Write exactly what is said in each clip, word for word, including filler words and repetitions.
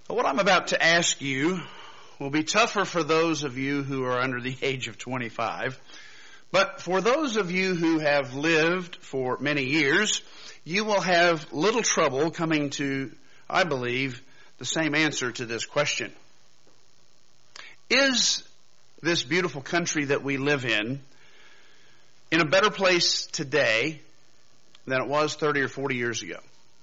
What I'm about to ask you will be tougher for those of you who are under the age of twenty-five. But for those of you who have lived for many years, you will have little trouble coming to, I believe, the same answer to this question. Is this beautiful country that we live in in a better place today than it was thirty or forty years ago?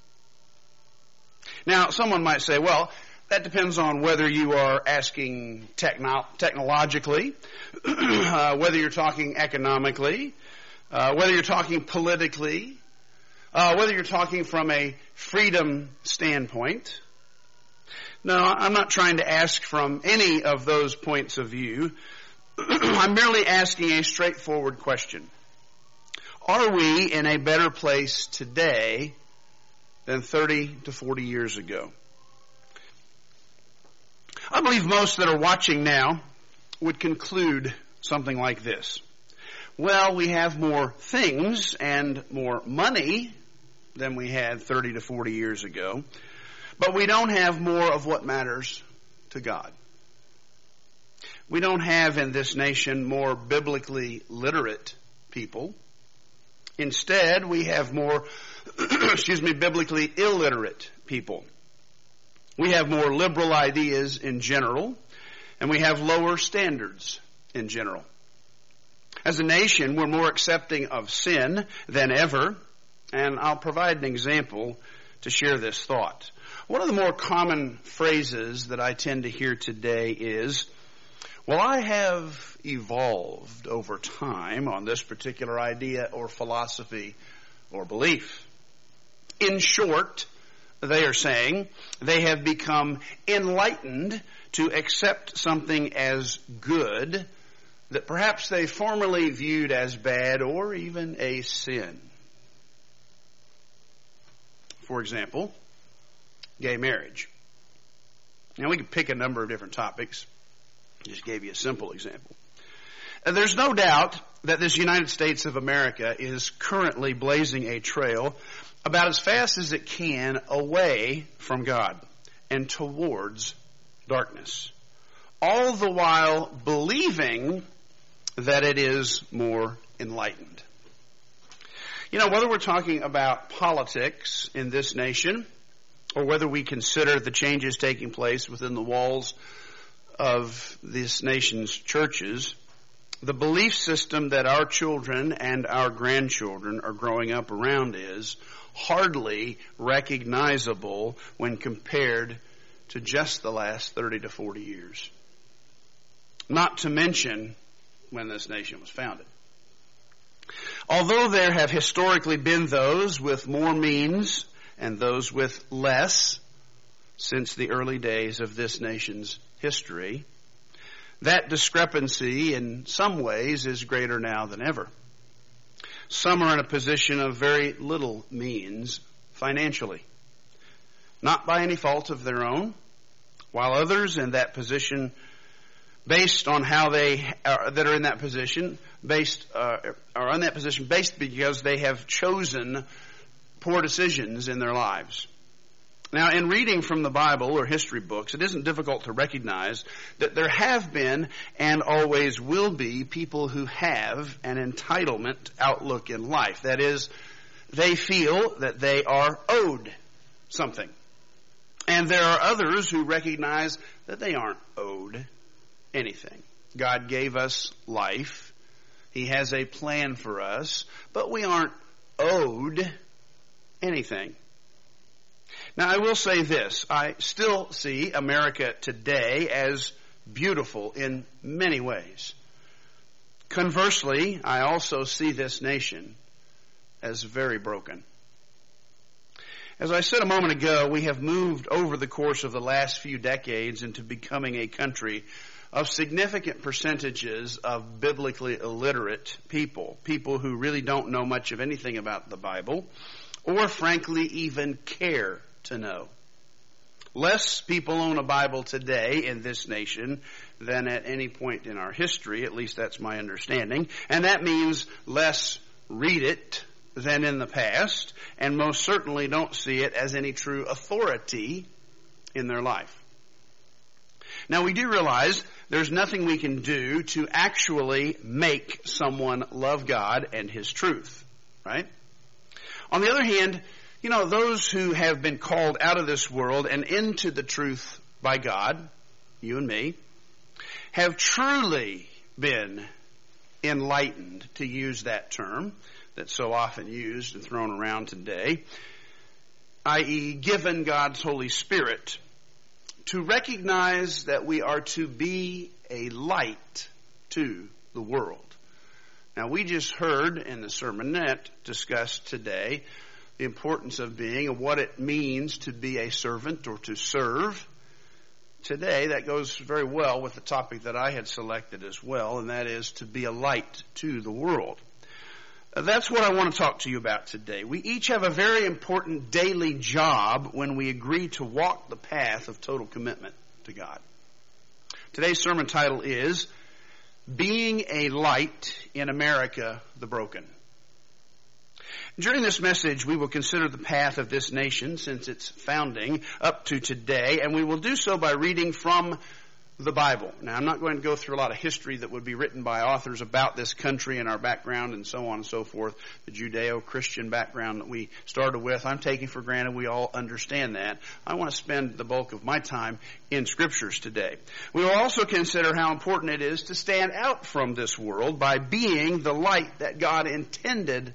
Now, someone might say, well, that depends on whether you are asking techno- technologically, uh, whether you're talking economically, uh, whether you're talking politically, uh, whether you're talking from a freedom standpoint. No, I'm not trying to ask from any of those points of view. I'm merely asking a straightforward question. Are we in a better place today than thirty to forty years ago? I believe most that are watching now would conclude something like this. Well, we have more things and more money than we had thirty to forty years ago, but we don't have more of what matters to God. We don't have in this nation more biblically literate people. Instead, we have more, excuse me, biblically illiterate people. We have more liberal ideas in general, and we have lower standards in general. As a nation, we're more accepting of sin than ever, and I'll provide an example to share this thought. One of the more common phrases that I tend to hear today is, well, I have evolved over time on this particular idea or philosophy or belief. In short, they are saying they have become enlightened to accept something as good that perhaps they formerly viewed as bad or even a sin. For example, gay marriage. Now we could pick a number of different topics. Just gave you a simple example. And there's no doubt that this United States of America is currently blazing a trail about as fast as it can away from God and towards darkness, all the while believing that it is more enlightened. You know, whether we're talking about politics in this nation or whether we consider the changes taking place within the walls of this nation's churches, the belief system that our children and our grandchildren are growing up around is hardly recognizable when compared to just the last thirty to forty years. Not to mention when this nation was founded. Although there have historically been those with more means and those with less since the early days of this nation's history, that discrepancy in some ways is greater now than ever. Some are in a position of very little means financially, not by any fault of their own, while others in that position, based on how they are, that are in that position, based uh, are in that position based because they have chosen poor decisions in their lives. Now, in reading from the Bible or history books, it isn't difficult to recognize that there have been and always will be people who have an entitlement outlook in life. That is, they feel that they are owed something. And there are others who recognize that they aren't owed anything. God gave us life. He has a plan for us, but we aren't owed anything. Now, I will say this. I still see America today as beautiful in many ways. Conversely, I also see this nation as very broken. As I said a moment ago, we have moved over the course of the last few decades into becoming a country of significant percentages of biblically illiterate people, people who really don't know much of anything about the Bible, or frankly even care to know. Less people own a Bible today in this nation than at any point in our history, at least that's my understanding, and that means less read it than in the past, and most certainly don't see it as any true authority in their life. Now, we do realize there's nothing we can do to actually make someone love God and His truth, right? On the other hand, you know, those who have been called out of this world and into the truth by God, you and me, have truly been enlightened, to use that term that's so often used and thrown around today, that is given God's Holy Spirit to recognize that we are to be a light to the world. Now, we just heard in the sermonette discussed today the importance of being and what it means to be a servant or to serve. Today, that goes very well with the topic that I had selected as well, and that is to be a light to the world. That's what I want to talk to you about today. We each have a very important daily job when we agree to walk the path of total commitment to God. Today's sermon title is Being a Light in America the Broken. During this message, we will consider the path of this nation since its founding up to today, and we will do so by reading from the Bible. Now, I'm not going to go through a lot of history that would be written by authors about this country and our background and so on and so forth, the Judeo-Christian background that we started with. I'm taking for granted we all understand that. I want to spend the bulk of my time in Scriptures today. We will also consider how important it is to stand out from this world by being the light that God intended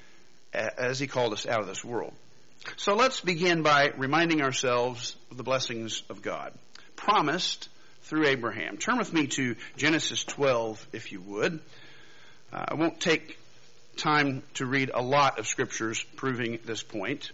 as He called us out of this world. So let's begin by reminding ourselves of the blessings of God, promised through Abraham. Turn with me to Genesis twelve, if you would. Uh, I won't take time to read a lot of scriptures proving this point,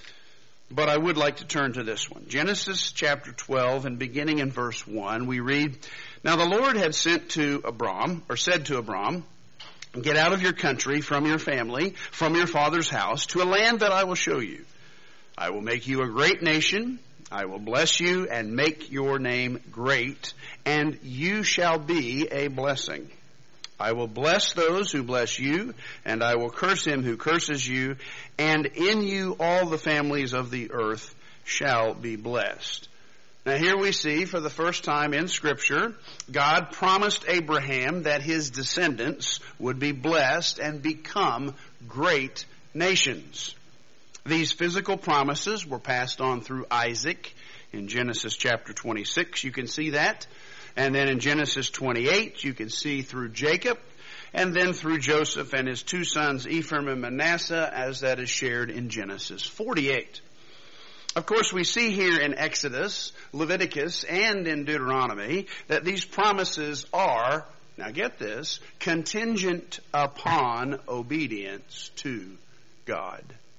but I would like to turn to this one. Genesis chapter twelve, and beginning in verse one, we read, Now the Lord had sent to Abram, or said to Abram, Get out of your country, from your family, from your father's house, to a land that I will show you. I will make you a great nation. I will bless you and make your name great, and you shall be a blessing. I will bless those who bless you, and I will curse him who curses you, and in you all the families of the earth shall be blessed. Now here we see for the first time in Scripture, God promised Abraham that his descendants would be blessed and become great nations. These physical promises were passed on through Isaac in Genesis chapter twenty-six. You can see that. And then in Genesis twenty-eight, you can see through Jacob, and then through Joseph and his two sons, Ephraim and Manasseh, as that is shared in Genesis forty-eight. Of course, we see here in Exodus, Leviticus, and in Deuteronomy that these promises are, now get this, contingent upon obedience to God.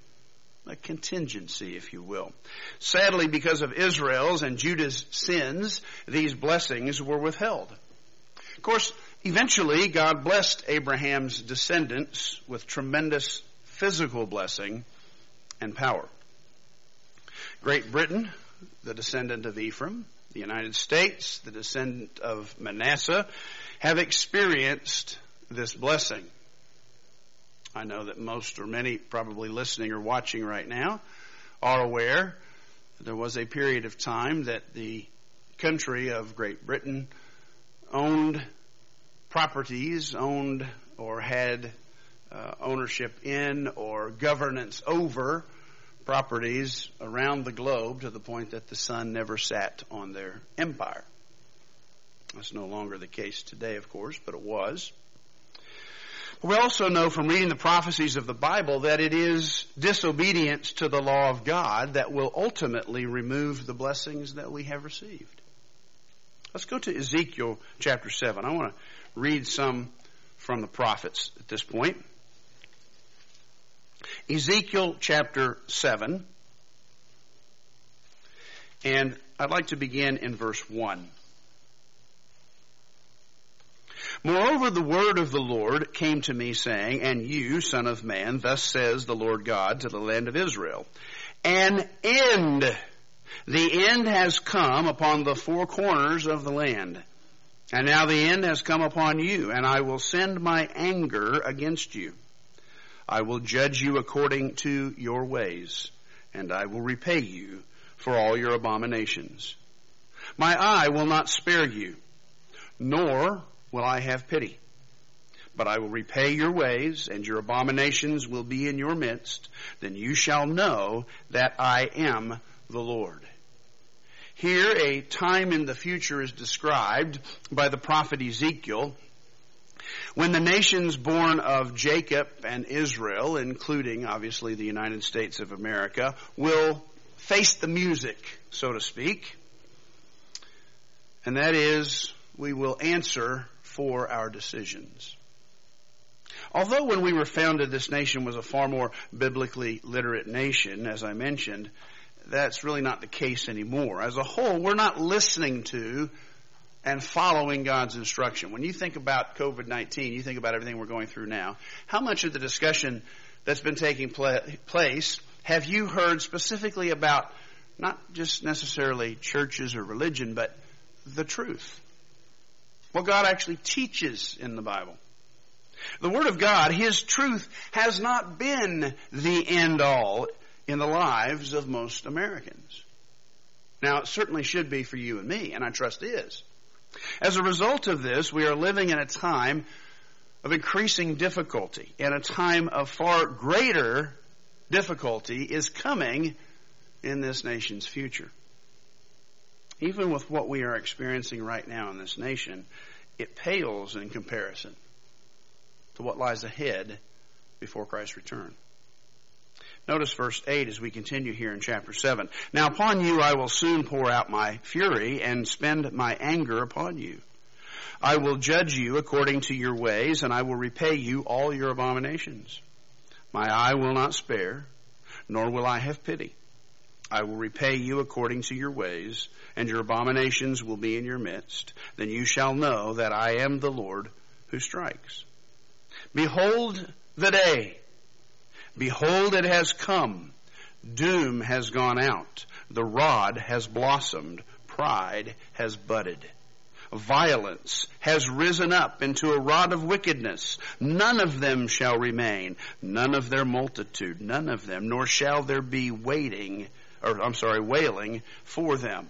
A contingency, if you will. Sadly, because of Israel's and Judah's sins, these blessings were withheld. Of course, eventually God blessed Abraham's descendants with tremendous physical blessing and power. Great Britain, the descendant of Ephraim, the United States, the descendant of Manasseh, have experienced this blessing. I know that most or many probably listening or watching right now are aware that there was a period of time that the country of Great Britain owned properties, owned or had uh, ownership in or governance over properties around the globe to the point that the sun never sat on their empire. That's no longer the case today, of course, but it was. We also know from reading the prophecies of the Bible that it is disobedience to the law of God that will ultimately remove the blessings that we have received. Let's go to Ezekiel chapter seven. I want to read some from the prophets at this point. Ezekiel chapter seven, and I'd like to begin in verse one. Moreover, the word of the Lord came to me, saying, And you, son of man, thus says the Lord God to the land of Israel, An end, the end has come upon the four corners of the land. And now the end has come upon you, and I will send my anger against you. I will judge you according to your ways, and I will repay you for all your abominations. My eye will not spare you, nor will I have pity. But I will repay your ways, and your abominations will be in your midst. Then you shall know that I am the Lord. Here, a time in the future is described by the prophet Ezekiel, when the nations born of Jacob and Israel, including obviously the United States of America, will face the music, so to speak. And that is, we will answer for our decisions. Although when we were founded, this nation was a far more biblically literate nation, as I mentioned, that's really not the case anymore. As a whole, we're not listening to and following God's instruction. When you think about covid nineteen, you think about everything we're going through now, how much of the discussion that's been taking pla- place have you heard specifically about not just necessarily churches or religion, but the truth? What God actually teaches in the Bible. The Word of God, His truth, has not been the end-all in the lives of most Americans. Now, it certainly should be for you and me, and I trust is. As a result of this, we are living in a time of increasing difficulty, and a time of far greater difficulty is coming in this nation's future. Even with what we are experiencing right now in this nation, it pales in comparison to what lies ahead before Christ's return. Notice verse eight as we continue here in chapter seven. Now upon you I will soon pour out my fury and spend my anger upon you. I will judge you according to your ways, and I will repay you all your abominations. My eye will not spare, nor will I have pity. I will repay you according to your ways, and your abominations will be in your midst. Then you shall know that I am the Lord who strikes. Behold the day. Behold, it has come. Doom has gone out. The rod has blossomed. Pride has budded. Violence has risen up into a rod of wickedness. None of them shall remain. None of their multitude. None of them. Nor shall there be waiting, or I'm sorry, wailing for them.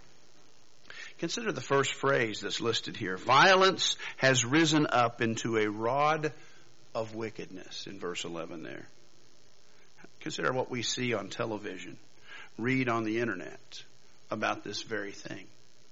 Consider the first phrase that's listed here. Violence has risen up into a rod of wickedness in verse eleven there. Consider what we see on television, read on the internet about this very thing.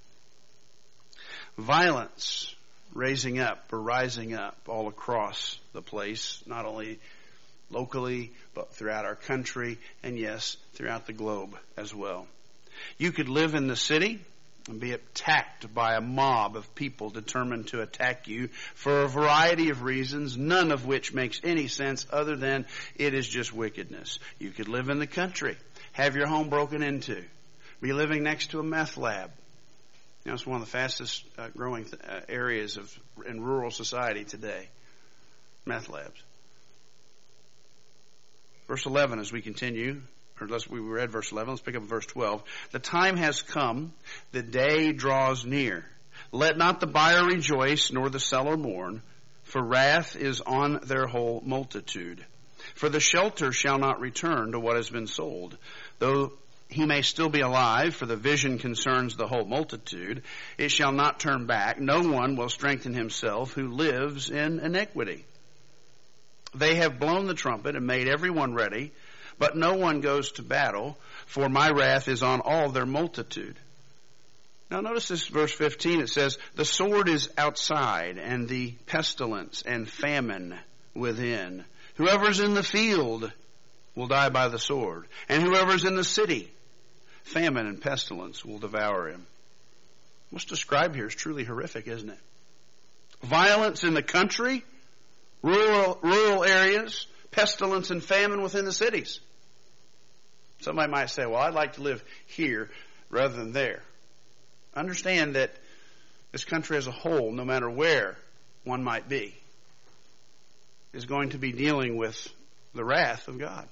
Violence raising up or rising up all across the place, not only locally, but throughout our country, and yes, throughout the globe as well. You could live in the city and be attacked by a mob of people determined to attack you for a variety of reasons, none of which makes any sense other than it is just wickedness. You could live in the country, have your home broken into, be living next to a meth lab. You know, it's one of the fastest uh, growing th- uh, areas of in rural society today, meth labs. Verse eleven, as we continue, or unless we read verse eleven, let's pick up verse twelve. The time has come, the day draws near. Let not the buyer rejoice, nor the seller mourn, for wrath is on their whole multitude. For the shelter shall not return to what has been sold, though he may still be alive, for the vision concerns the whole multitude. It shall not turn back. No one will strengthen himself who lives in iniquity. They have blown the trumpet and made everyone ready, but no one goes to battle, for my wrath is on all their multitude. Now notice this verse fifteen, it says, the sword is outside, and the pestilence and famine within. Whoever's in the field will die by the sword, and whoever's in the city, famine and pestilence will devour him. What's described here is truly horrific, isn't it? Violence in the country, rural, rural areas, pestilence and famine within the cities. Somebody might say, well, I'd like to live here rather than there. Understand that this country as a whole, no matter where one might be, is going to be dealing with the wrath of God.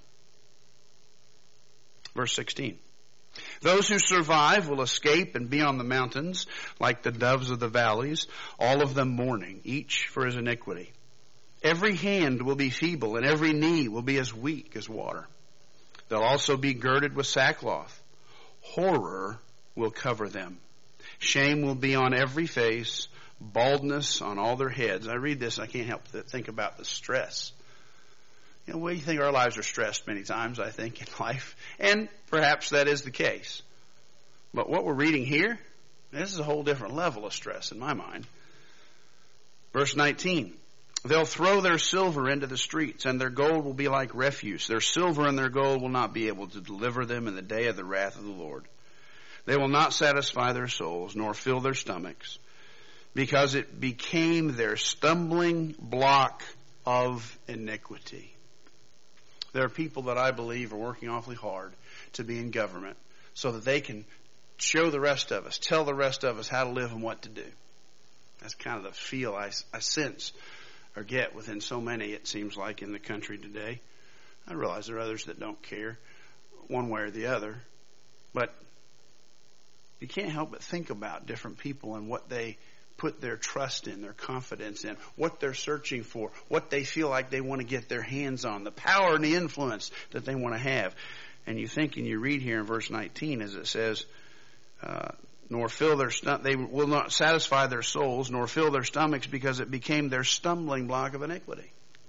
Verse sixteen. Those who survive will escape and be on the mountains like the doves of the valleys, all of them mourning, each for his iniquity. Every hand will be feeble, and every knee will be as weak as water. They'll also be girded with sackcloth. Horror will cover them, Shame will be on every face, baldness on all their heads. I read this, I can't help but think about the stress. You know, we think our lives are stressed many times, I think, in life. And perhaps that is the case. But what we're reading here, this is a whole different level of stress in my mind. Verse nineteen. They'll throw their silver into the streets, and their gold will be like refuse. Their silver and their gold will not be able to deliver them in the day of the wrath of the Lord. They will not satisfy their souls, nor fill their stomachs, because it became their stumbling block of iniquity. There are people that I believe are working awfully hard to be in government so that they can show the rest of us, tell the rest of us how to live and what to do. That's kind of the feel I, I sense or get within so many, it seems like, in the country today. I realize there are others that don't care one way or the other, but you can't help but think about different people and what they put their trust in, their confidence in, what they're searching for, what they feel like they want to get their hands on, the power and the influence that they want to have. And you think and you read here in verse nineteen as it says, uh, nor fill their stom- they will not satisfy their souls, nor fill their stomachs, because it became their stumbling block of iniquity.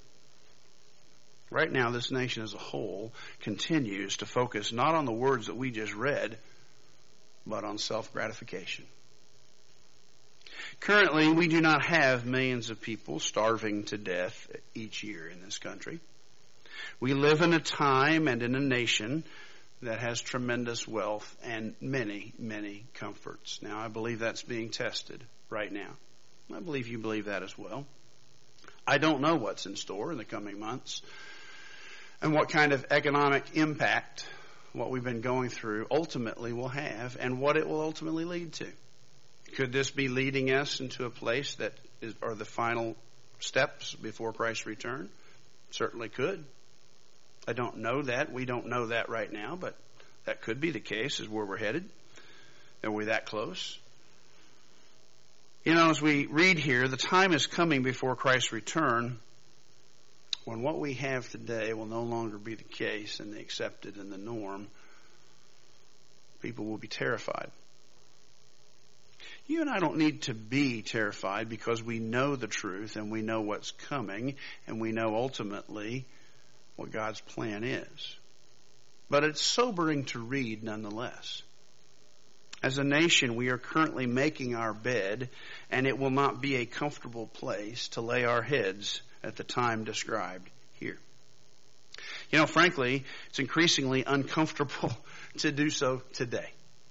Right now, this nation as a whole continues to focus not on the words that we just read, but on self-gratification. Currently, we do not have millions of people starving to death each year in this country. We live in a time and in a nation that has tremendous wealth and many, many comforts. Now, I believe that's being tested right now. I believe you believe that as well. I don't know what's in store in the coming months and what kind of economic impact what we've been going through ultimately will have and what it will ultimately lead to. Could this be leading us into a place that is, are the final steps before Christ's return? Certainly could. I don't know that. We don't know that right now, but that could be the case, is where we're headed. Are we that close? You know, as we read here, the time is coming before Christ's return when what we have today will no longer be the case and the accepted and the norm. People will be terrified. You and I don't need to be terrified because we know the truth and we know what's coming and we know ultimately what God's plan is. But it's sobering to read nonetheless. As a nation, we are currently making our bed, and it will not be a comfortable place to lay our heads at the time described here. You know, frankly, it's increasingly uncomfortable to do so today.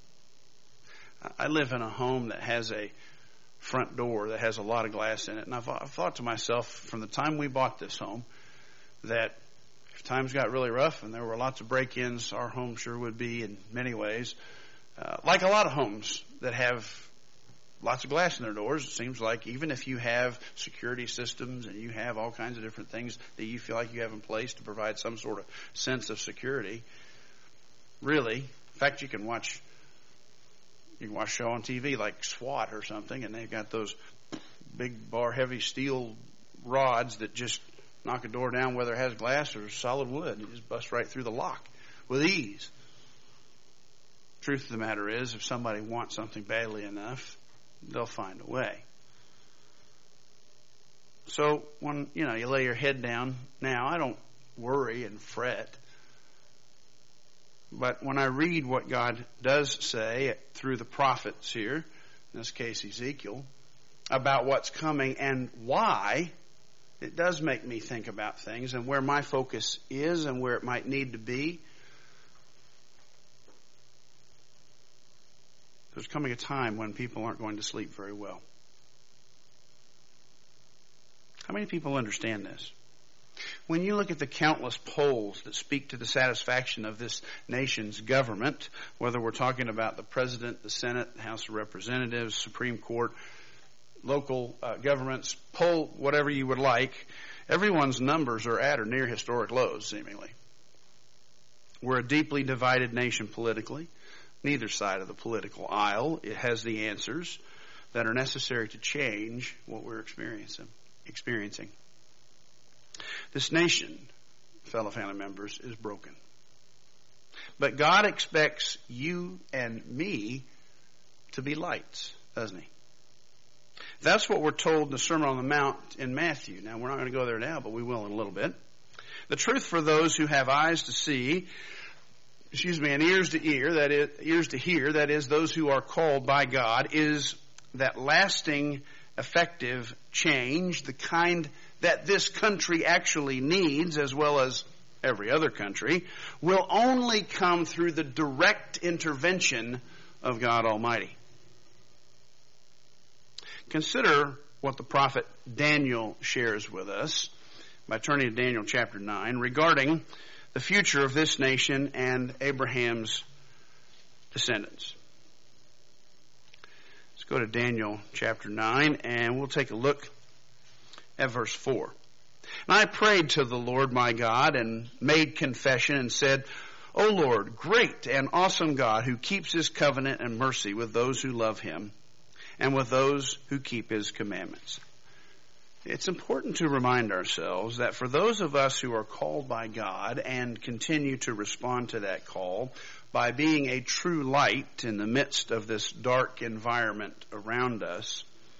I live in a home that has a front door that has a lot of glass in it, and I've, I've thought to myself from the time we bought this home that if times got really rough and there were lots of break-ins, our home sure would be in many ways uh, like a lot of homes that have lots of glass in their doors. It seems like even if you have security systems and you have all kinds of different things that you feel like you have in place to provide some sort of sense of security, really, in fact, you can watch you can watch a show on T V like SWAT or something, and they've got those big bar heavy steel rods that just knock a door down whether it has glass or solid wood. You just bust right through the lock with ease. Truth of the matter is, if somebody wants something badly enough, they'll find a way. So when, you know, you lay your head down now, I don't worry and fret. But when I read what God does say through the prophets here, in this case Ezekiel, about what's coming and why, it does make me think about things and where my focus is and where it might need to be. There's coming a time when people aren't going to sleep very well. How many people understand this? When you look at the countless polls that speak to the satisfaction of this nation's government, whether we're talking about the President, the Senate, the House of Representatives, Supreme Court, local uh, governments, poll whatever you would like, everyone's numbers are at or near historic lows, seemingly. We're a deeply divided nation politically. Neither side of the political aisle it has the answers that are necessary to change what we're experiencing. experiencing. This nation, fellow family members, is broken. But God expects you and me to be lights, doesn't he? That's what we're told in the Sermon on the Mount in Matthew. Now, we're not going to go there now, but we will in a little bit. The truth for those who have eyes to see, excuse me, and ears to ear, that is, ears to hear, that is, those who are called by God, is that lasting, effective change, the kind that this country actually needs, as well as every other country, will only come through the direct intervention of God Almighty. Consider what the prophet Daniel shares with us by turning to Daniel chapter nine regarding the future of this nation and Abraham's descendants. Let's go to Daniel chapter nine and we'll take a look at verse four. And I prayed to the Lord my God and made confession and said, O Lord, great and awesome God, who keeps his covenant and mercy with those who love him and with those who keep his commandments. It's important to remind ourselves that for those of us who are called by God and continue to respond to that call by being a true light in the midst of this dark environment around us,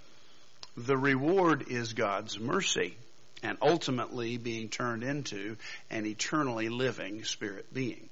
the reward is God's mercy and ultimately being turned into an eternally living spirit being.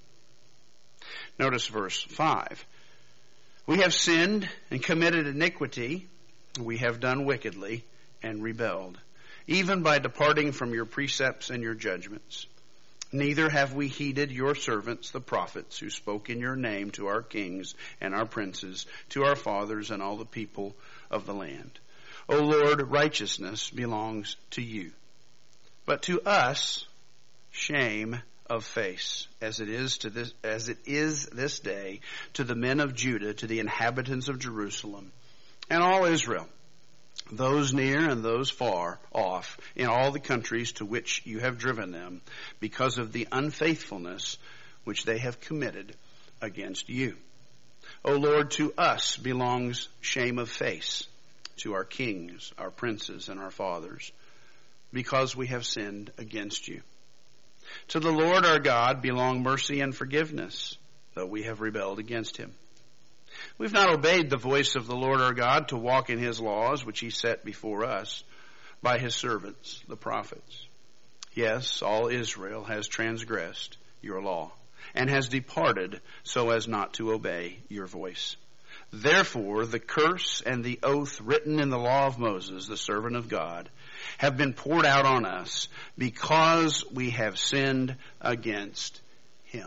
Notice verse five. We have sinned and committed iniquity. We have done wickedly and rebelled, even by departing from your precepts and your judgments. Neither have we heeded your servants, the prophets, who spoke in your name to our kings and our princes, to our fathers and all the people of the land. O Lord, righteousness belongs to you. But to us, shame of face, as it is to this, as it is this day, to the men of Judah, to the inhabitants of Jerusalem, and all Israel, those near and those far off, in all the countries to which you have driven them, because of the unfaithfulness which they have committed against you. O Lord, to us belongs shame of face, to our kings, our princes, and our fathers, because we have sinned against you. To the Lord our God belong mercy and forgiveness, though we have rebelled against him. We've not obeyed the voice of the Lord our God to walk in his laws, which he set before us by his servants, the prophets. Yes, all Israel has transgressed your law and has departed so as not to obey your voice. Therefore, the curse and the oath written in the law of Moses, the servant of God, have been poured out on us because we have sinned against him.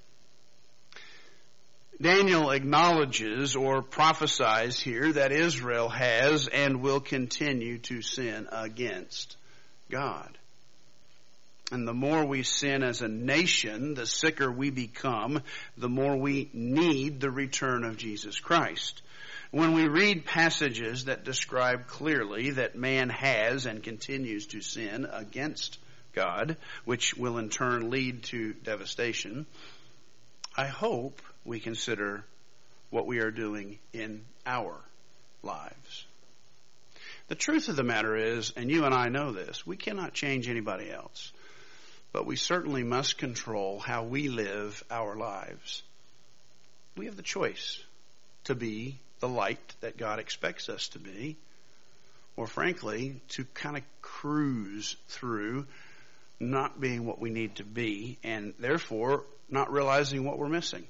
Daniel acknowledges or prophesies here that Israel has and will continue to sin against God. And the more we sin as a nation, the sicker we become, the more we need the return of Jesus Christ. When we read passages that describe clearly that man has and continues to sin against God, which will in turn lead to devastation, I hope we consider what we are doing in our lives. The truth of the matter is, and you and I know this, we cannot change anybody else. But we certainly must control how we live our lives. We have the choice to be the light that God expects us to be, or frankly, to kind of cruise through not being what we need to be, and therefore not realizing what we're missing.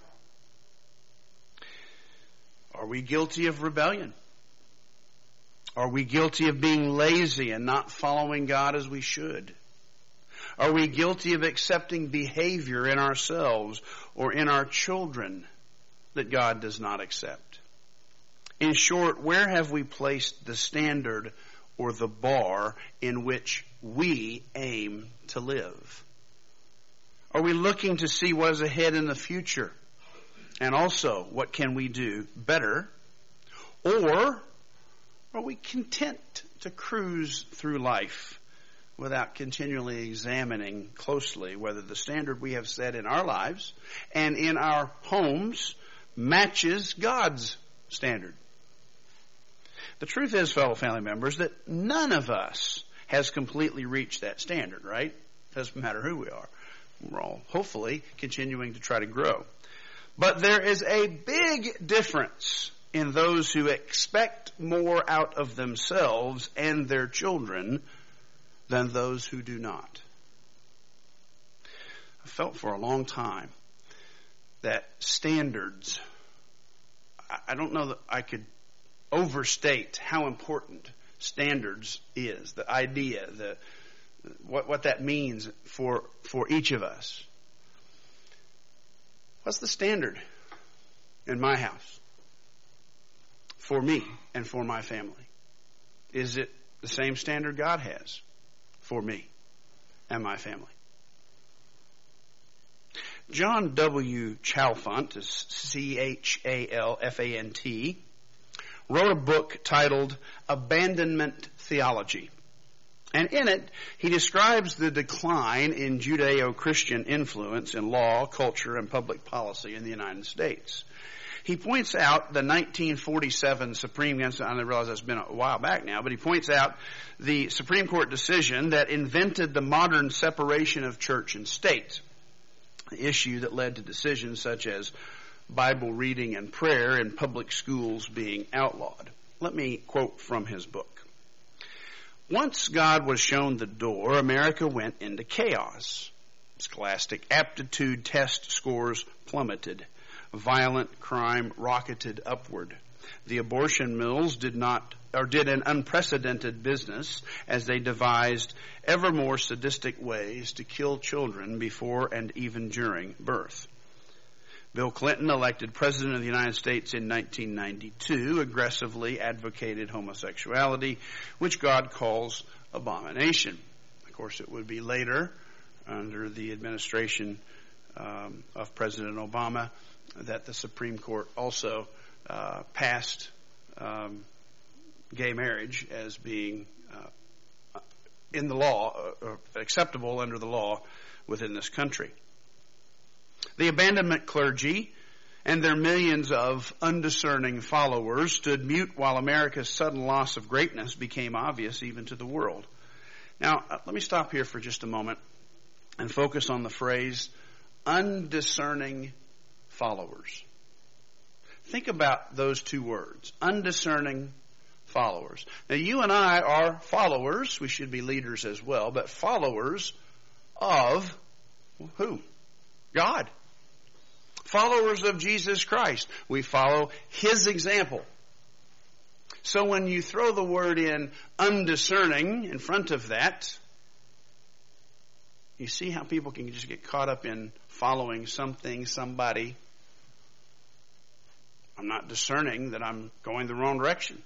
Are we guilty of rebellion? Are we guilty of being lazy and not following God as we should? Are we guilty of accepting behavior in ourselves or in our children that God does not accept? In short, where have we placed the standard or the bar in which we aim to live? Are we looking to see what is ahead in the future? And also, what can we do better? Or are we content to cruise through life without continually examining closely whether the standard we have set in our lives and in our homes matches God's standard? The truth is, fellow family members, that none of us has completely reached that standard, right? Doesn't matter who we are. We're all hopefully continuing to try to grow. But there is a big difference in those who expect more out of themselves and their children than those who do not. I felt for a long time that standards, I don't know that I could overstate how important standards is, the idea, the what, what that means for, for each of us. What's the standard in my house for me and for my family? Is it the same standard God has for me and my family? John W. Chalfant, is C H A L F A N T, wrote a book titled Abandonment Theology. And in it, he describes the decline in Judeo-Christian influence in law, culture, and public policy in the United States. He points out the nineteen forty-seven Supreme, I realize that's been a while back now, but he points out the Supreme Court decision that invented the modern separation of church and state, the issue that led to decisions such as Bible reading and prayer in public schools being outlawed. Let me quote from his book. Once God was shown the door, America went into chaos. Scholastic aptitude test scores plummeted. Violent crime rocketed upward. The abortion mills did not, or did an unprecedented business as they devised ever more sadistic ways to kill children before and even during birth. Bill Clinton, elected President of the United States in nineteen ninety-two, aggressively advocated homosexuality, which God calls abomination. Of course, it would be later, under the administration um, of President Obama, that the Supreme Court also uh, passed um, gay marriage as being uh, in the law, uh, acceptable under the law within this country. The abandonment clergy and their millions of undiscerning followers stood mute while America's sudden loss of greatness became obvious even to the world. Now, uh, let me stop here for just a moment and focus on the phrase undiscerning followers. Think about those two words, undiscerning followers. Now, you and I are followers. We should be leaders as well, but followers of who? God. Followers of Jesus Christ. We follow His example. So when you throw the word in undiscerning in front of that, you see how people can just get caught up in following something, somebody. I'm not discerning that I'm going the wrong direction.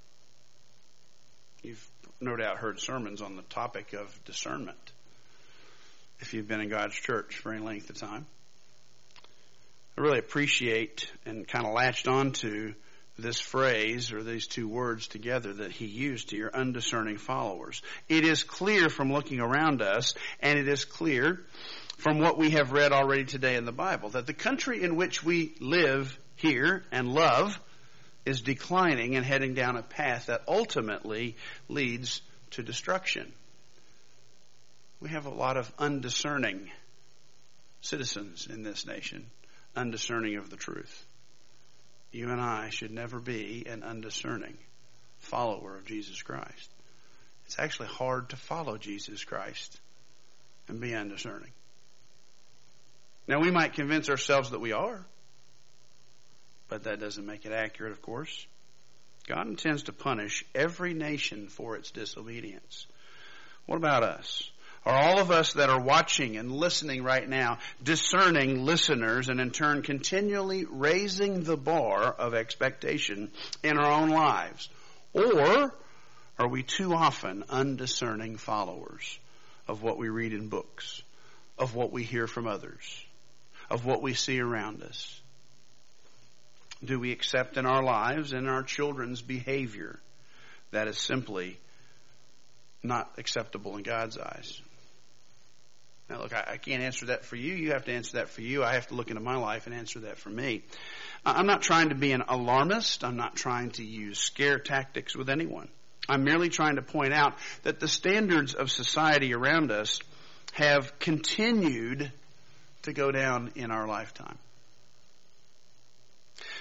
You've no doubt heard sermons on the topic of discernment if you've been in God's church for any length of time. I really appreciate and kind of latched onto this phrase or these two words together that he used to your undiscerning followers. It is clear from looking around us, and it is clear from what we have read already today in the Bible, that the country in which we live here and love is declining and heading down a path that ultimately leads to destruction. We have a lot of undiscerning citizens in this nation, undiscerning of the truth. You and I should never be an undiscerning follower of Jesus Christ. It's actually hard to follow Jesus Christ and be undiscerning. Now, we might convince ourselves that we are, but that doesn't make it accurate, of course. God intends to punish every nation for its disobedience. What about us? Are all of us that are watching and listening right now discerning listeners and in turn continually raising the bar of expectation in our own lives? Or are we too often undiscerning followers of what we read in books, of what we hear from others, of what we see around us? Do we accept in our lives and our children's behavior that is simply not acceptable in God's eyes? Now, look, I, I can't answer that for you. You have to answer that for you. I have to look into my life and answer that for me. I'm not trying to be an alarmist. I'm not trying to use scare tactics with anyone. I'm merely trying to point out that the standards of society around us have continued to go down in our lifetime.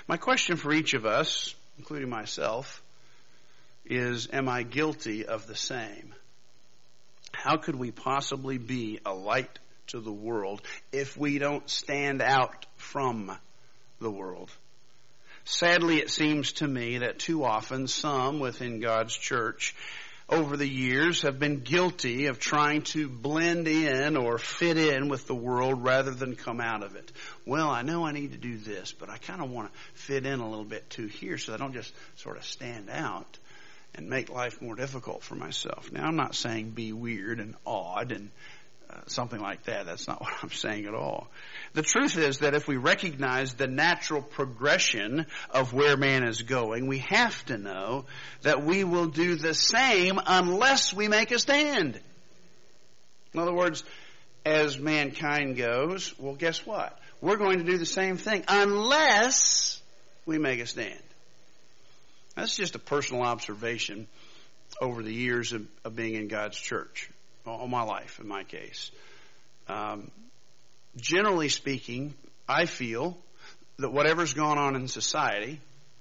My question for each of us, including myself, is, am I guilty of the same? How could we possibly be a light to the world if we don't stand out from the world? Sadly, it seems to me that too often some within God's church over the years have been guilty of trying to blend in or fit in with the world rather than come out of it. Well, I know I need to do this, but I kind of want to fit in a little bit too here so I don't just sort of stand out and make life more difficult for myself. Now, I'm not saying be weird and odd and uh, something like that. That's not what I'm saying at all. The truth is that if we recognize the natural progression of where man is going, we have to know that we will do the same unless we make a stand. In other words, as mankind goes, well, guess what? We're going to do the same thing unless we make a stand. That's just a personal observation over the years of, of being in God's church, all my life in my case. Um, generally speaking, I feel that whatever's gone on in society,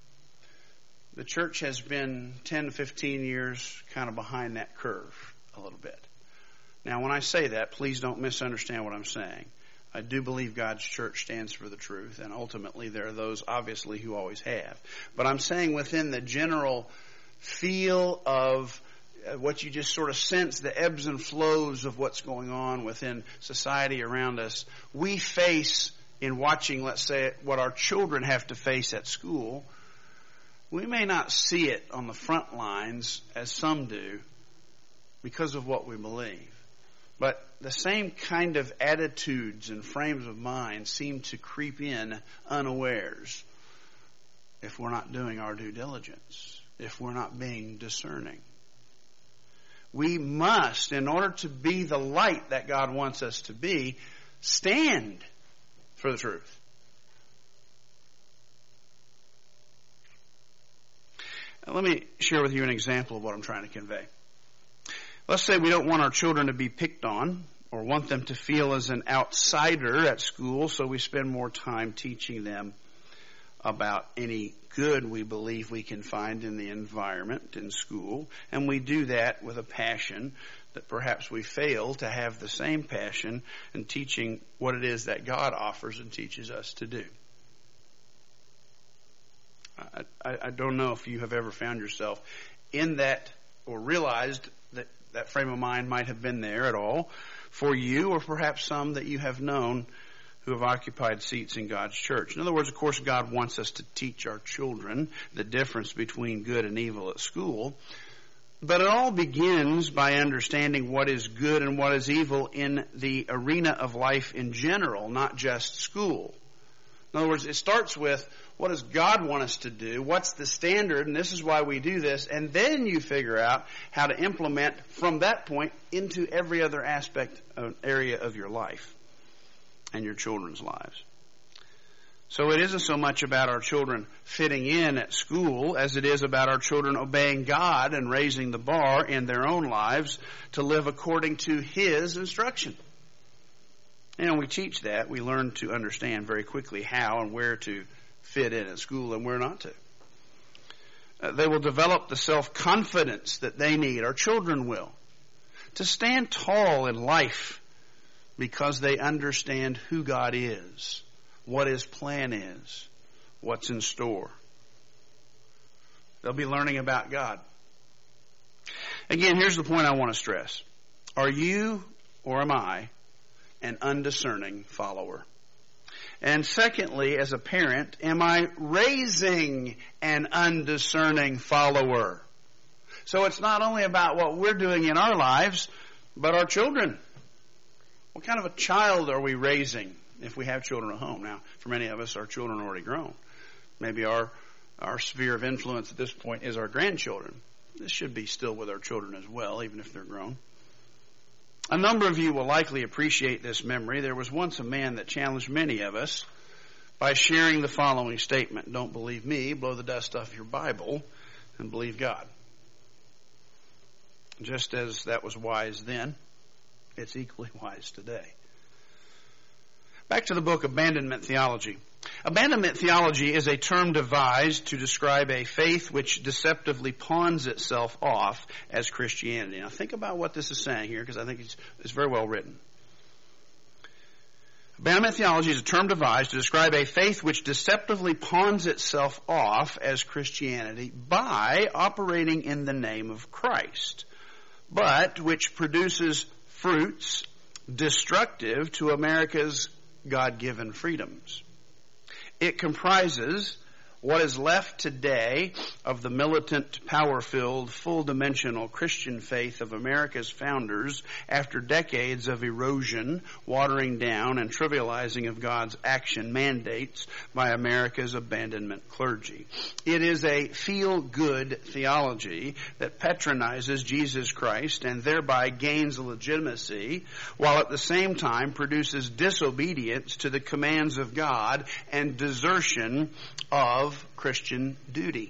the church has been ten to fifteen years kind of behind that curve a little bit. Now, when I say that, please don't misunderstand what I'm saying. I do believe God's church stands for the truth, and ultimately there are those, obviously, who always have. But I'm saying within the general feel of what you just sort of sense, the ebbs and flows of what's going on within society around us, we face in watching, let's say, what our children have to face at school. We may not see it on the front lines as some do because of what we believe. But the same kind of attitudes and frames of mind seem to creep in unawares if we're not doing our due diligence, if we're not being discerning. We must, in order to be the light that God wants us to be, stand for the truth. Now, let me share with you an example of what I'm trying to convey. Let's say we don't want our children to be picked on or want them to feel as an outsider at school, so we spend more time teaching them about any good we believe we can find in the environment in school. And we do that with a passion that perhaps we fail to have the same passion in teaching what it is that God offers and teaches us to do. I, I, I don't know if you have ever found yourself in that or realized that that frame of mind might have been there at all for you, or perhaps some that you have known who have occupied seats in God's church. In other words, of course, God wants us to teach our children the difference between good and evil at school. But it all begins by understanding what is good and what is evil in the arena of life in general, not just school. In other words, it starts with, what does God want us to do? What's the standard? And this is why we do this. And then you figure out how to implement from that point into every other aspect, of, area of your life and your children's lives. So it isn't so much about our children fitting in at school as it is about our children obeying God and raising the bar in their own lives to live according to His instruction. And we teach that. We learn to understand very quickly how and where to fit in at school and where not to. Uh, they will develop the self-confidence that they need, our children will, to stand tall in life because they understand who God is, what His plan is, what's in store. They'll be learning about God. Again, here's the point I want to stress. Are you, or am I, an undiscerning follower? And secondly, as a parent, am I raising an undiscerning follower? So it's not only about what we're doing in our lives, but our children. What kind of a child are we raising if we have children at home? Now, for many of us, our children are already grown. Maybe our, our sphere of influence at this point is our grandchildren. This should be still with our children as well, even if they're grown. A number of you will likely appreciate this memory. There was once a man that challenged many of us by sharing the following statement: don't believe me, blow the dust off your Bible, and believe God. Just as that was wise then, it's equally wise today. Back to the book Abandonment Theology. Abandonment theology is a term devised to describe a faith which deceptively pawns itself off as Christianity. Now think about what this is saying here, because I think it's, it's very well written. Abandonment theology is a term devised to describe a faith which deceptively pawns itself off as Christianity by operating in the name of Christ, but which produces fruits destructive to America's God-given freedoms. It comprises what is left today of the militant, power-filled, full-dimensional Christian faith of America's founders after decades of erosion, watering down, and trivializing of God's action mandates by America's abandonment clergy. It is a feel-good theology that patronizes Jesus Christ and thereby gains legitimacy, while at the same time produces disobedience to the commands of God and desertion of Christian duty.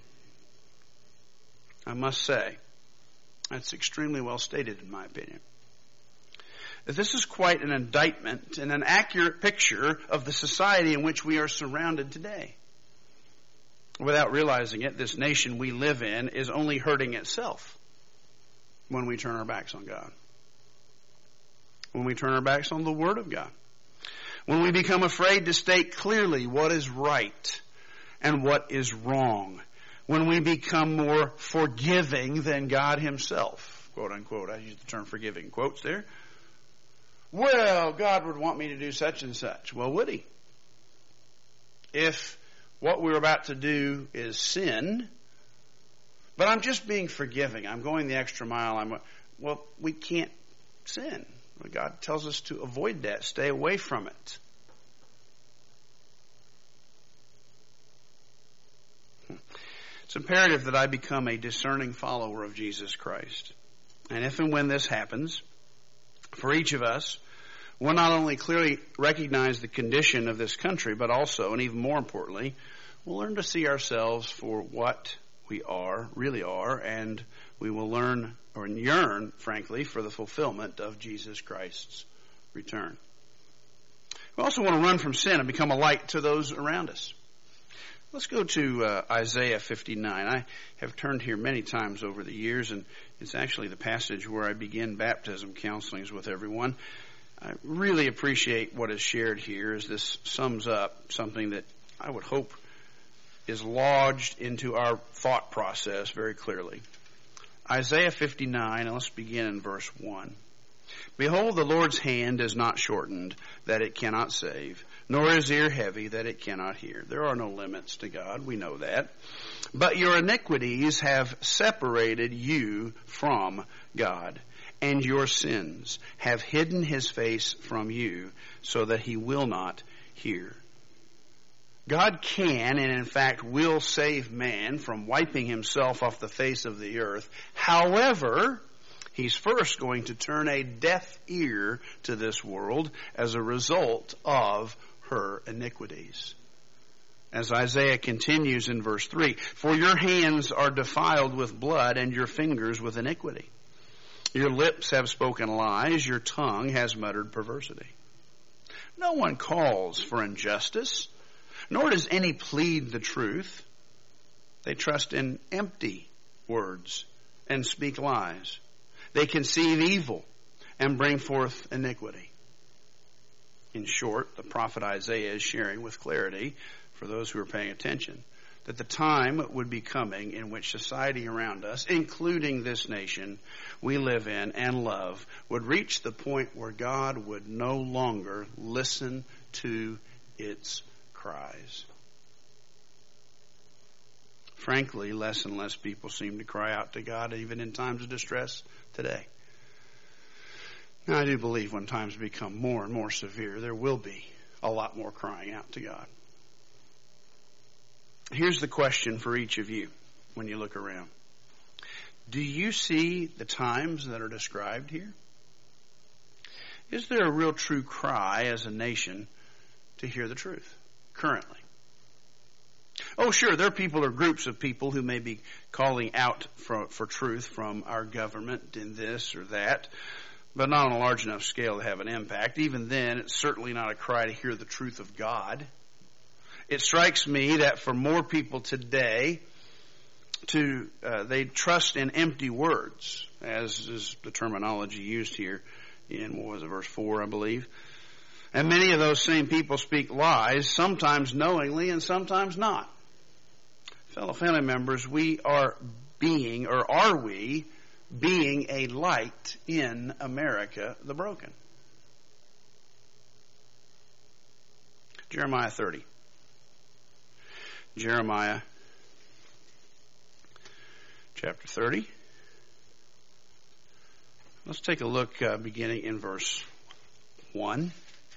I must say, that's extremely well stated in my opinion. That this is quite an indictment and an accurate picture of the society in which we are surrounded today. Without realizing it, this nation we live in is only hurting itself when we turn our backs on God. When we turn our backs on the Word of God. When we become afraid to state clearly what is right and what is wrong. When we become more forgiving than God Himself, quote unquote. I use the term forgiving quotes there. Well, God would want me to do such and such. Well, would He? If what we're about to do is sin, but I'm just being forgiving, I'm going the extra mile, I'm well, we can't sin. God tells us to avoid that, stay away from it. It's imperative that I become a discerning follower of Jesus Christ. And if and when this happens, for each of us, we'll not only clearly recognize the condition of this country, but also, and even more importantly, we'll learn to see ourselves for what we are, really are, and we will learn or yearn, frankly, for the fulfillment of Jesus Christ's return. We also want to run from sin and become a light to those around us. Let's go to uh, Isaiah fifty-nine. I have turned here many times over the years, and it's actually the passage where I begin baptism counselings with everyone. I really appreciate what is shared here, as this sums up something that I would hope is lodged into our thought process very clearly. Isaiah fifty-nine, and let's begin in verse one. Behold, the Lord's hand is not shortened, that it cannot save, nor his ear heavy, that it cannot hear. There are no limits to God, we know that. But your iniquities have separated you from God, and your sins have hidden his face from you, so that he will not hear. God can, and in fact will, save man from wiping himself off the face of the earth. However, He's first going to turn a deaf ear to this world as a result of her iniquities. As Isaiah continues in verse three, for your hands are defiled with blood and your fingers with iniquity. Your lips have spoken lies, your tongue has muttered perversity. No one calls for injustice, nor does any plead the truth. They trust in empty words and speak lies. They conceive evil and bring forth iniquity. In short, the prophet Isaiah is sharing with clarity, for those who are paying attention, that the time would be coming in which society around us, including this nation we live in and love, would reach the point where God would no longer listen to its cries. Frankly, less and less people seem to cry out to God, even in times of distress today. Now, I do believe when times become more and more severe, there will be a lot more crying out to God. Here's the question for each of you when you look around. Do you see the times that are described here? Is there a real true cry as a nation to hear the truth currently? Oh, sure, there are people or groups of people who may be calling out for, for truth from our government in this or that. but not on a large enough scale to have an impact. Even then, it's certainly not a cry to hear the truth of God. It strikes me that for more people today, to uh, they trust in empty words, as is the terminology used here in, what was it, verse four, I believe. And many of those same people speak lies, sometimes knowingly and sometimes not. Fellow family members, we are being, or are we, being a light in America the broken? Jeremiah thirty. Jeremiah chapter thirty. Let's take a look uh, beginning in verse one.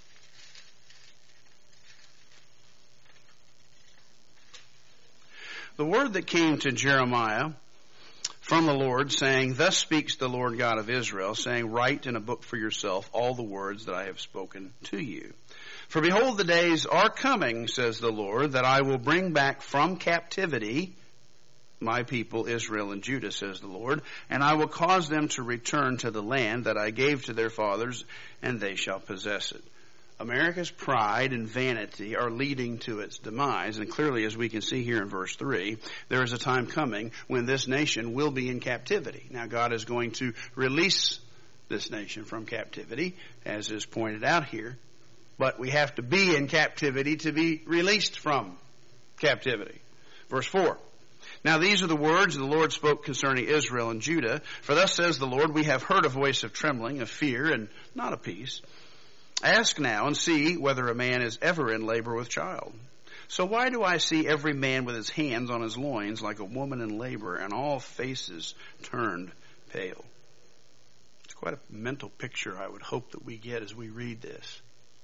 The word that came to Jeremiah from the Lord, saying, Thus speaks the Lord God of Israel, saying, Write in a book for yourself all the words that I have spoken to you. For behold, the days are coming, says the Lord, that I will bring back from captivity my people Israel and Judah, says the Lord, and I will cause them to return to the land that I gave to their fathers, and they shall possess it. America's pride and vanity are leading to its demise, and clearly, as we can see here in verse three, there is a time coming when this nation will be in captivity. Now, God is going to release this nation from captivity, as is pointed out here, but we have to be in captivity to be released from captivity. Verse four. Now these are the words the Lord spoke concerning Israel and Judah. For thus says the Lord, we have heard a voice of trembling, of fear, and not of peace. Ask now and see whether a man is ever in labor with child. So why do I see every man with his hands on his loins like a woman in labor, and all faces turned pale? It's quite a mental picture I would hope that we get as we read this.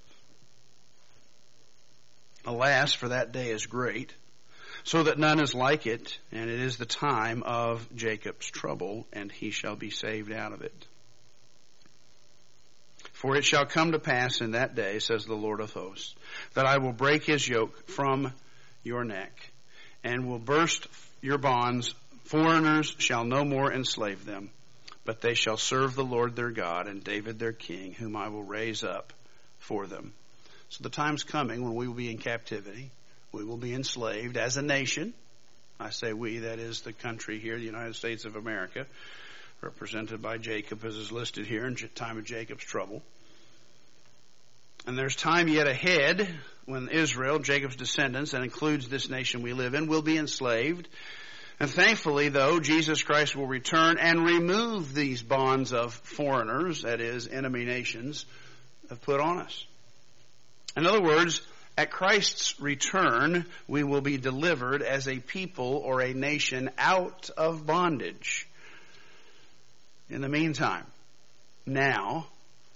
Alas, for that day is great, so that none is like it, and it is the time of Jacob's trouble, and he shall be saved out of it. For it shall come to pass in that day, says the Lord of hosts, that I will break his yoke from your neck, and will burst your bonds. Foreigners shall no more enslave them, but they shall serve the Lord their God, and David their king, whom I will raise up for them. So the time's coming when we will be in captivity. We will be enslaved as a nation. I say we, that is the country here, the United States of America, represented by Jacob, as is listed here in time of Jacob's trouble. And there's time yet ahead when Israel, Jacob's descendants, and includes this nation we live in, will be enslaved. And thankfully, though, Jesus Christ will return and remove these bonds of foreigners, that is, enemy nations, have put on us. In other words, at Christ's return, we will be delivered as a people or a nation out of bondage. In the meantime, now,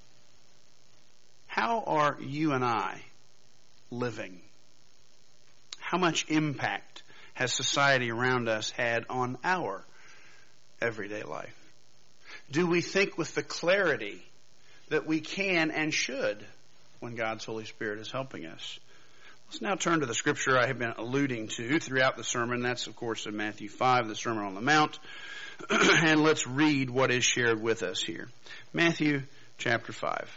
how are you and I living? How much impact has society around us had on our everyday life? Do we think with the clarity that we can and should when God's Holy Spirit is helping us? Let's now turn to the scripture I have been alluding to throughout the sermon. That's, of course, in Matthew five, the Sermon on the Mount. And let's read what is shared with us here. Matthew chapter five.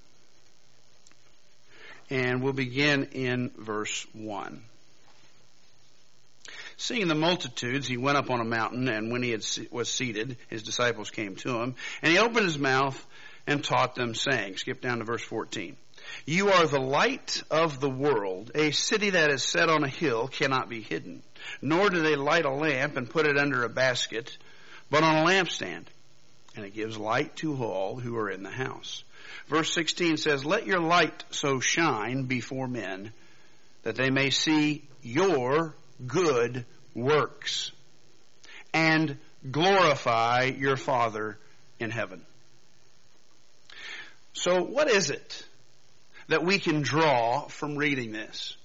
And we'll begin in verse one. Seeing the multitudes, he went up on a mountain, and when he had was seated, his disciples came to him. And he opened his mouth and taught them, saying, skip down to verse fourteen. You are the light of the world. A city that is set on a hill cannot be hidden. Nor do they light a lamp and put it under a basket, but on a lampstand. And it gives light to all who are in the house. Verse sixteen says, Let your light so shine before men, that they may see your good works, and glorify your Father in heaven. So what is it that we can draw from reading this?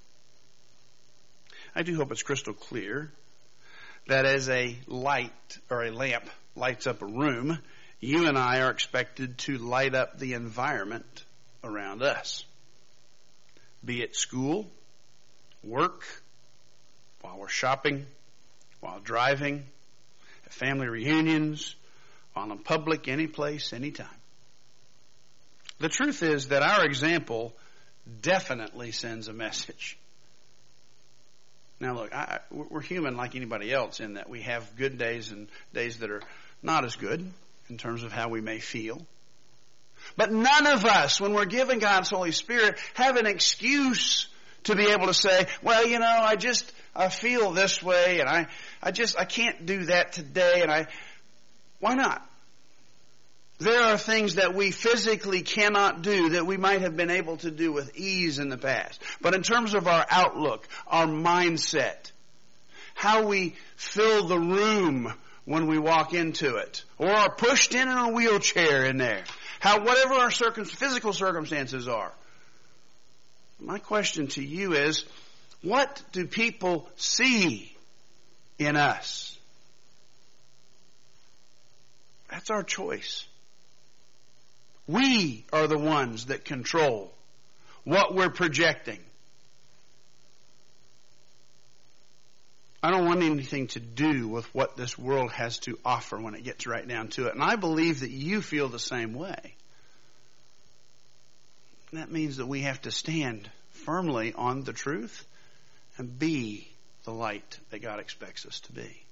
I do hope it's crystal clear that as a light or a lamp lights up a room, you and I are expected to light up the environment around us. Be it school, work, while we're shopping, while driving, at family reunions, on a public, any place, anytime. The truth is that our example definitely sends a message. Now look, I, we're human like anybody else in that we have good days and days that are not as good in terms of how we may feel. But none of us, when we're given God's Holy Spirit, have an excuse to be able to say, well, you know, I just, I feel this way and I, I just, I can't do that today and I, why not? There are things that we physically cannot do that we might have been able to do with ease in the past. But in terms of our outlook, our mindset, how we fill the room when we walk into it, or are pushed in in a wheelchair in there, how whatever our circum- physical circumstances are. My question to you is, what do people see in us? That's our choice. We are the ones that control what we're projecting. I don't want anything to do with what this world has to offer when it gets right down to it. And I believe that you feel the same way. And that means that we have to stand firmly on the truth and be the light that God expects us to be.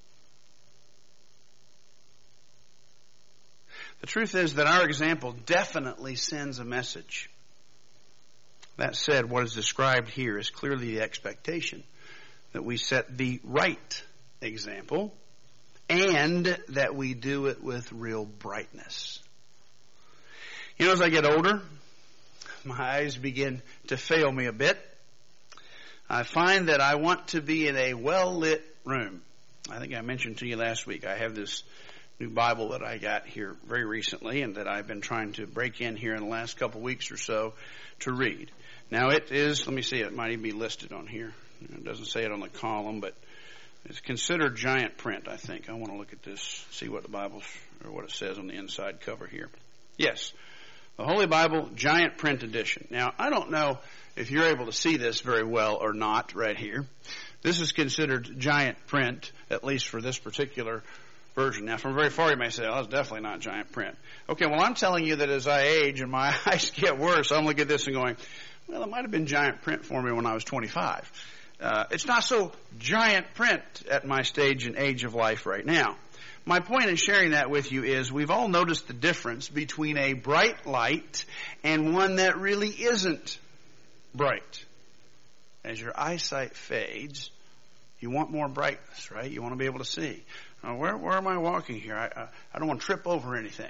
The truth is that our example definitely sends a message. That said, what is described here is clearly the expectation that we set the right example and that we do it with real brightness. You know, as I get older, my eyes begin to fail me a bit. I find that I want to be in a well-lit room. I think I mentioned to you last week, I have this new Bible that I got here very recently and that I've been trying to break in here in the last couple of weeks or so to read. Now it is, let me see, it might even be listed on here. It doesn't say it on the column, but it's considered giant print, I think. I want to look at this, see what the Bible's, or what it says on the inside cover here. Yes, the Holy Bible, giant print edition. Now, I don't know if you're able to see this very well or not right here. This is considered giant print, at least for this particular version. Now, from very far you may say, oh, that's definitely not giant print. Okay, well, I'm telling you that as I age and my eyes get worse, I'm looking at this and going, well, it might have been giant print for me when I was twenty-five. Uh, it's not so giant print at my stage and age of life right now. My point in sharing that with you is we've all noticed the difference between a bright light and one that really isn't bright. As your eyesight fades, you want more brightness, right? You want to be able to see. Uh, where, where am I walking here? I, I, I don't want to trip over anything.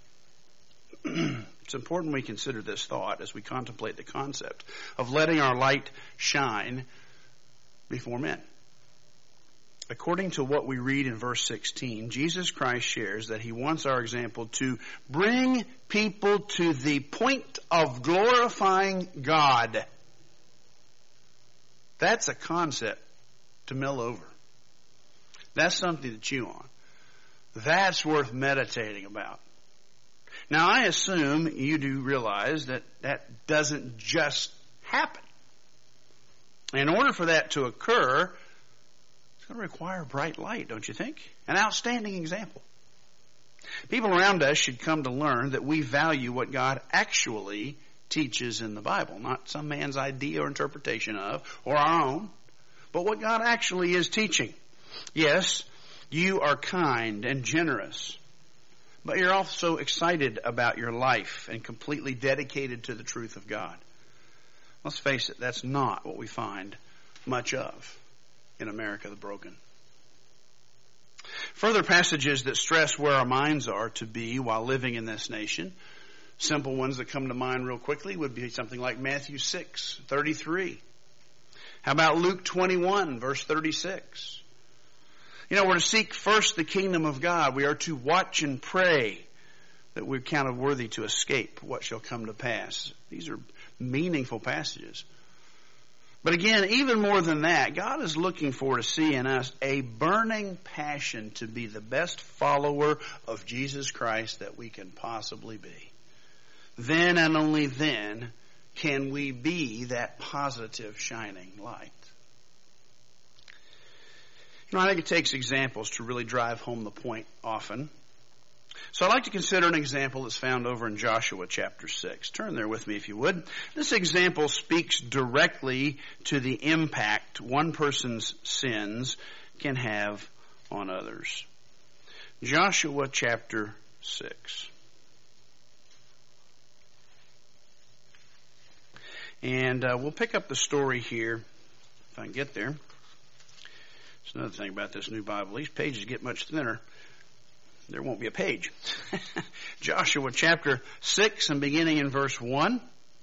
It's important we consider this thought as we contemplate the concept of letting our light shine before men. According to what we read in verse sixteen, Jesus Christ shares that he wants our example to bring people to the point of glorifying God. That's a concept to mill over. That's something to chew on. That's worth meditating about. Now, I assume you do realize that that doesn't just happen. In order for that to occur, it's going to require bright light, don't you think? An outstanding example. People around us should come to learn that we value what God actually teaches in the Bible, not some man's idea or interpretation of, or our own, but what God actually is teaching. Yes, you are kind and generous, but you're also excited about your life and completely dedicated to the truth of God. Let's face it, that's not what we find much of in America the broken. Further passages that stress where our minds are to be while living in this nation, simple ones that come to mind real quickly would be something like Matthew six thirty-three. How about Luke twenty-one, verse thirty-six? You know, we're to seek first the kingdom of God. We are to watch and pray that we're counted worthy to escape what shall come to pass. These are meaningful passages. But again, even more than that, God is looking for to see in us a burning passion to be the best follower of Jesus Christ that we can possibly be. Then and only then can we be that positive shining light. You know, I think it takes examples to really drive home the point often. So I'd like to consider an example that's found over in Joshua chapter six. Turn there with me if you would. This example speaks directly to the impact one person's sins can have on others. Joshua chapter six. And uh, we'll pick up the story here if I can get there. That's another thing about this new Bible. These pages get much thinner. There won't be a page. Joshua chapter six and beginning in verse one.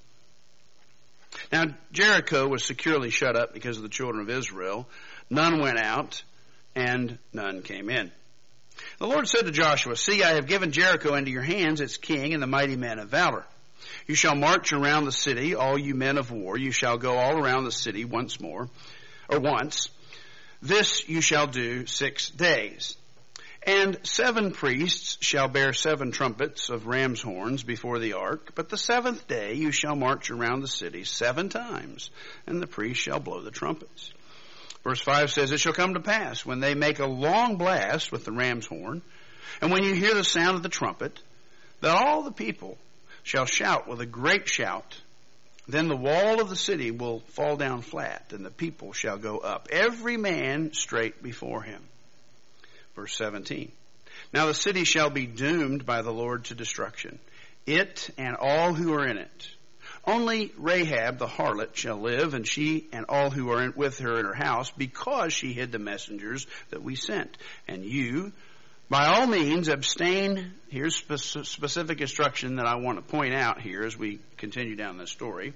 Now Jericho was securely shut up because of the children of Israel. None went out and none came in. The Lord said to Joshua, "See, I have given Jericho into your hands, its king and the mighty men of valor. You shall march around the city, all you men of war. You shall go all around the city once more, or once. This you shall do six days. And seven priests shall bear seven trumpets of ram's horns before the ark. But the seventh day you shall march around the city seven times, and the priests shall blow the trumpets." Verse five says, "It shall come to pass, when they make a long blast with the ram's horn, and when you hear the sound of the trumpet, that all the people shall shout with a great shout. Then the wall of the city will fall down flat, and the people shall go up, every man straight before him." Verse seventeen. "Now the city shall be doomed by the Lord to destruction, it and all who are in it. Only Rahab the harlot shall live, and she and all who are in, with her in her house, because she hid the messengers that we sent. And you, by all means, abstain." Here's spe- specific instruction that I want to point out here as we continue down this story.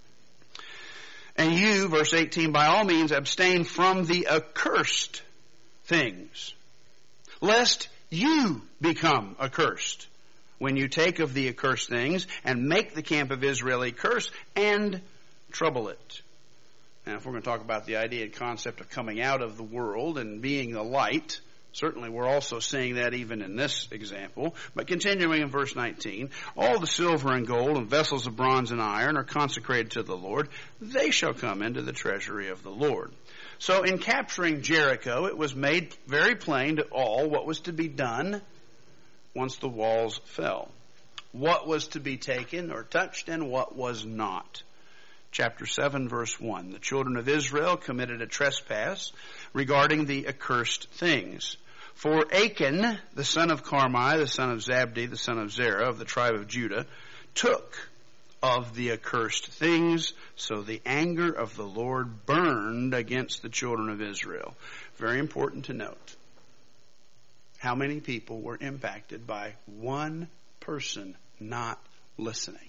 "And you," verse eighteen, "by all means abstain from the accursed things, lest you become accursed when you take of the accursed things and make the camp of Israel a curse and trouble it." Now, if we're going to talk about the idea and concept of coming out of the world and being the light, certainly we're also seeing that even in this example. But continuing in verse nineteen, "All the silver and gold and vessels of bronze and iron are consecrated to the Lord. They shall come into the treasury of the Lord." So in capturing Jericho, it was made very plain to all what was to be done once the walls fell. What was to be taken or touched and what was not. Chapter seven, verse one. "The children of Israel committed a trespass regarding the accursed things. For Achan, the son of Carmi, the son of Zabdi, the son of Zerah, of the tribe of Judah, took of the accursed things, so the anger of the Lord burned against the children of Israel." Very important to note. How many people were impacted by one person not listening?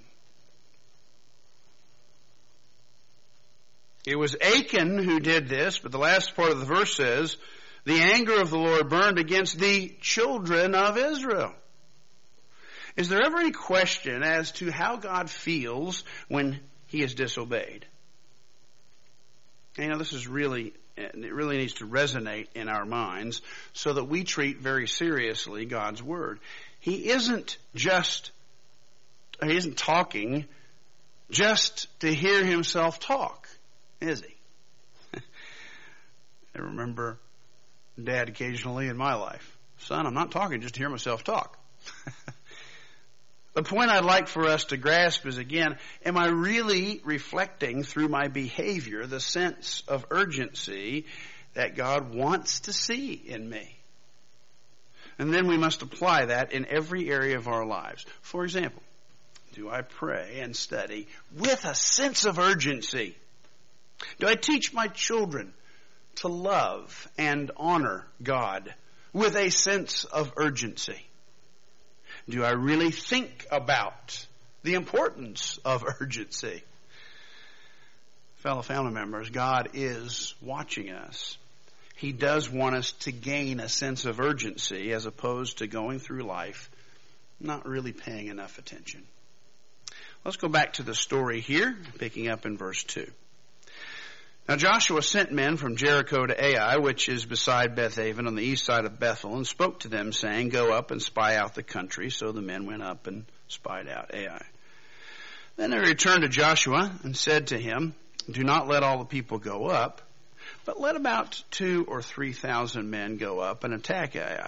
It was Achan who did this, but the last part of the verse says, "The anger of the Lord burned against the children of Israel." Is there ever any question as to how God feels when he is disobeyed? You know, this is really, it really needs to resonate in our minds so that we treat very seriously God's word. He isn't just, he isn't talking just to hear himself talk, is he? I remember Dad occasionally in my life, "Son, I'm not talking just to hear myself talk." The point I'd like for us to grasp is, again, am I really reflecting through my behavior the sense of urgency that God wants to see in me? And then we must apply that in every area of our lives. For example, do I pray and study with a sense of urgency? Do I teach my children to love and honor God with a sense of urgency? Do I really think about the importance of urgency? Fellow family members, God is watching us. He does want us to gain a sense of urgency as opposed to going through life not really paying enough attention. Let's go back to the story here, picking up in verse two. "Now Joshua sent men from Jericho to Ai, which is beside Bethaven on the east side of Bethel, and spoke to them, saying, Go up and spy out the country. So the men went up and spied out Ai. Then they returned to Joshua and said to him, Do not let all the people go up, but let about two or three thousand men go up and attack Ai.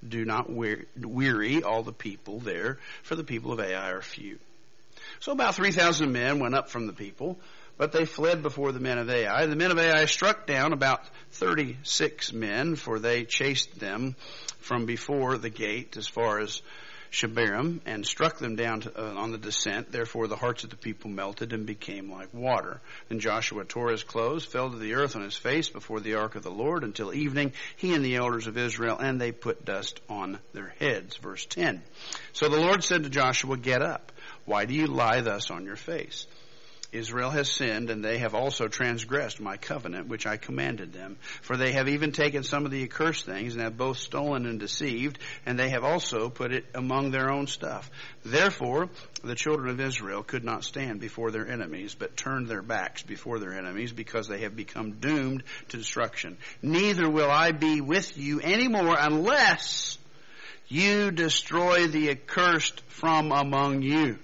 Do not weary all the people there, for the people of Ai are few. So about three thousand men went up from the people, but they fled before the men of Ai. The men of Ai struck down about thirty-six men, for they chased them from before the gate as far as Shebarim, and struck them down to, uh, on the descent. Therefore the hearts of the people melted and became like water. Then Joshua tore his clothes, fell to the earth on his face before the ark of the Lord until evening, he and the elders of Israel, and they put dust on their heads. Verse ten. So the Lord said to Joshua, get up. Why do you lie thus on your face? Israel has sinned, and they have also transgressed my covenant, which I commanded them. For they have even taken some of the accursed things, and have both stolen and deceived, and they have also put it among their own stuff. Therefore, the children of Israel could not stand before their enemies, but turned their backs before their enemies, because they have become doomed to destruction. Neither will I be with you anymore unless you destroy the accursed from among you.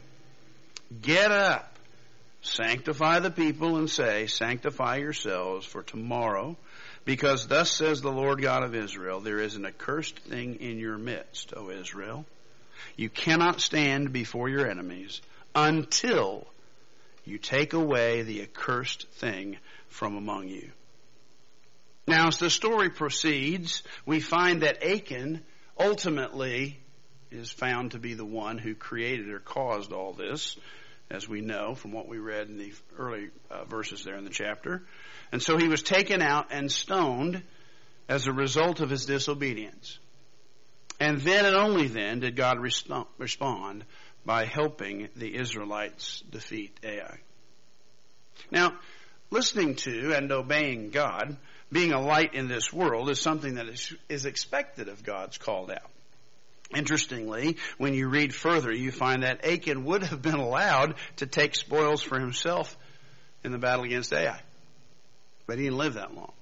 Get up. Sanctify the people and say, sanctify yourselves for tomorrow, because thus says the Lord God of Israel, there is an accursed thing in your midst, O Israel. You cannot stand before your enemies until you take away the accursed thing from among you. Now, as the story proceeds, we find that Achan ultimately is found to be the one who created or caused all this, as we know from what we read in the early uh, verses there in the chapter. And so he was taken out and stoned as a result of his disobedience. And then and only then did God resp- respond by helping the Israelites defeat Ai. Now, listening to and obeying God, being a light in this world, is something that is, is expected of God's called out. Interestingly, when you read further, you find that Achan would have been allowed to take spoils for himself in the battle against Ai. But he didn't live that long.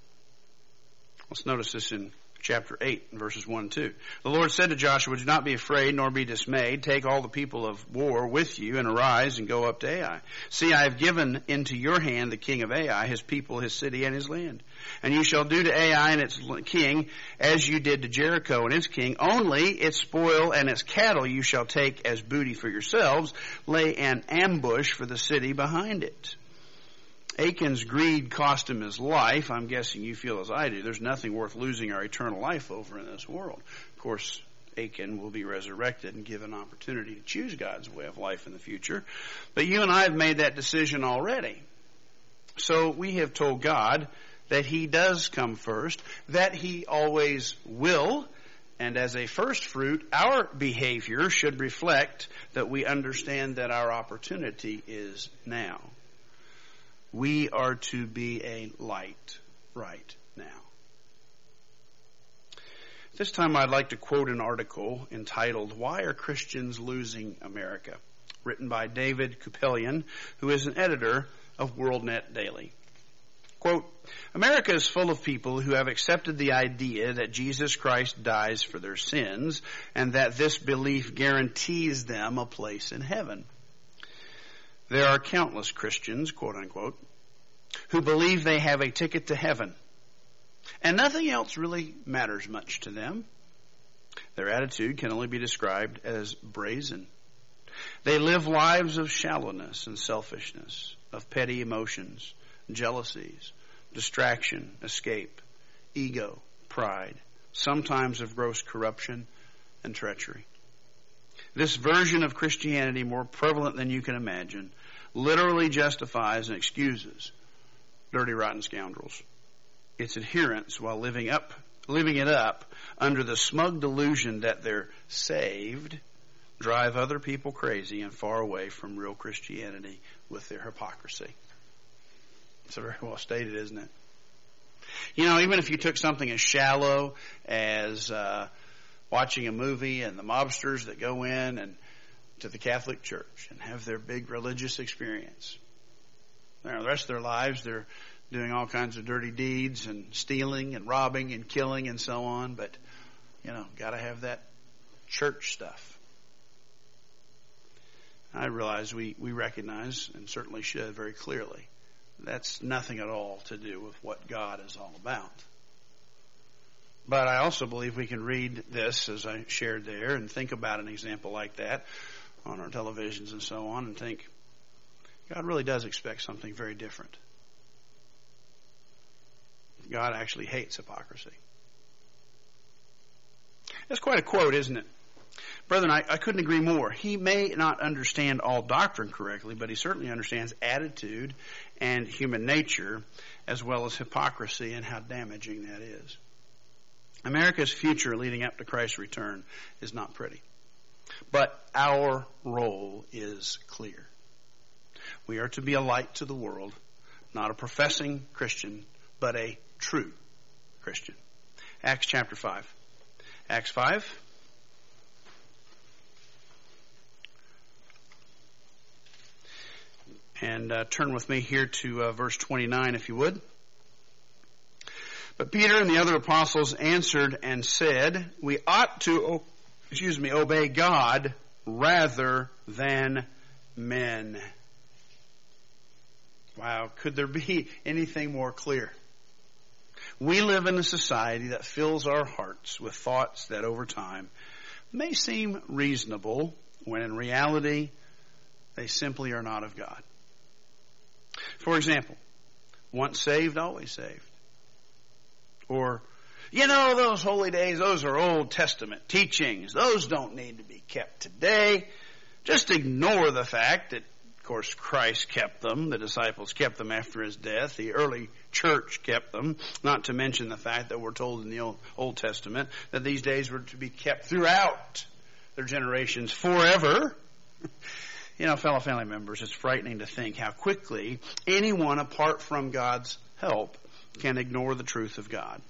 Let's notice this in chapter eight, verses one and two. The Lord said to Joshua, do not be afraid nor be dismayed. Take all the people of war with you and arise and go up to Ai. See, I have given into your hand the king of Ai, his people, his city, and his land. And you shall do to Ai and its king as you did to Jericho and its king. Only its spoil and its cattle you shall take as booty for yourselves. Lay an ambush for the city behind it. Achan's greed cost him his life. I'm guessing you feel as I do. There's nothing worth losing our eternal life over in this world. Of course, Achan will be resurrected and given an opportunity to choose God's way of life in the future. But you and I have made that decision already. So we have told God that he does come first, that he always will, and as a first fruit, our behavior should reflect that we understand that our opportunity is now. We are to be a light right now. This time I'd like to quote an article entitled, Why Are Christians Losing America? Written by David Kupelian, who is an editor of WorldNet Daily. Quote, America is full of people who have accepted the idea that Jesus Christ dies for their sins and that this belief guarantees them a place in heaven. There are countless Christians, quote unquote, who believe they have a ticket to heaven, and nothing else really matters much to them. Their attitude can only be described as brazen. They live lives of shallowness and selfishness, of petty emotions, jealousies, distraction, escape, ego, pride, sometimes of gross corruption and treachery. This version of Christianity, more prevalent than you can imagine, literally justifies and excuses dirty, rotten scoundrels. Its adherents, while living up, living it up under the smug delusion that they're saved, drive other people crazy and far away from real Christianity with their hypocrisy. It's very well stated, isn't it? You know, even if you took something as shallow as uh, watching a movie and the mobsters that go in and to the Catholic Church and have their big religious experience. Now, the rest of their lives, they're doing all kinds of dirty deeds and stealing and robbing and killing and so on. But, you know, got to have that church stuff. I realize we, we recognize, and certainly should very clearly, that's nothing at all to do with what God is all about. But I also believe we can read this, as I shared there, and think about an example like that on our televisions and so on, and think, God really does expect something very different. God actually hates hypocrisy. That's quite a quote, isn't it? Brethren, I, I couldn't agree more. He may not understand all doctrine correctly, but he certainly understands attitude and human nature, as well as hypocrisy and how damaging that is. America's future leading up to Christ's return is not pretty. But our role is clear. We are to be a light to the world, not a professing Christian, but a true Christian. Acts chapter five. Acts five. And uh, turn with me here to uh, verse twenty-nine, if you would. But Peter and the other apostles answered and said, we ought to, oh, excuse me, obey God rather than men. Wow, could there be anything more clear? We live in a society that fills our hearts with thoughts that over time may seem reasonable, when in reality they simply are not of God. For example, once saved, always saved. Or, you know, those holy days, those are Old Testament teachings. Those don't need to be kept today. Just ignore the fact that, of course, Christ kept them. The disciples kept them after his death. The early church kept them. Not to mention the fact that we're told in the Old, Old Testament that these days were to be kept throughout their generations forever. You know, fellow family members, it's frightening to think how quickly anyone apart from God's help can ignore the truth of God.